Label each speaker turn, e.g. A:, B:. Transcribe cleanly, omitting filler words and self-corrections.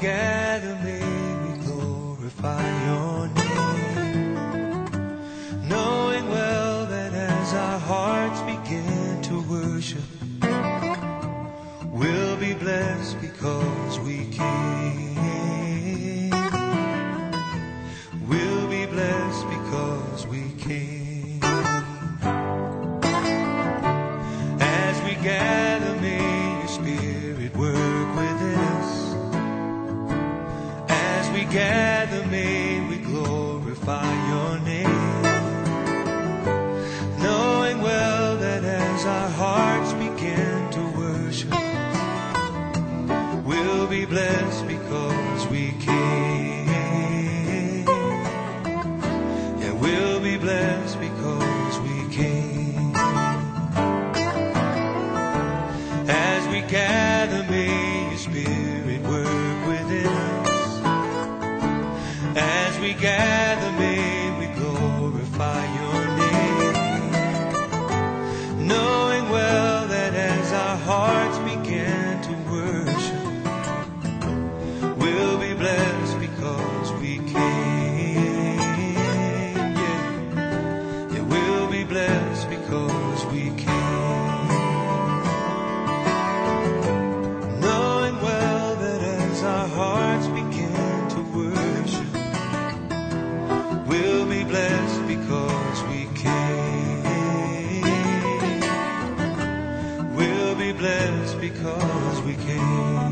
A: gather, may we glorify your name, knowing well that as our hearts begin to worship, we'll be blessed because we came. We'll be blessed because we came. As we gather, may your Spirit work within us. As we gather, may we glorify your name, knowing well that as our hearts begin to worship, we'll be blessed because we came. Yeah, we'll be blessed because we came. As we gather, may your Spirit work within us. As we gather, may we glorify your name, knowing well that as our hearts begin to worship, we'll be blessed because we came. Yeah, we'll be blessed because we came. Knowing well that as our hearts begin to worship, we'll be blessed because we came. We'll be blessed because we came.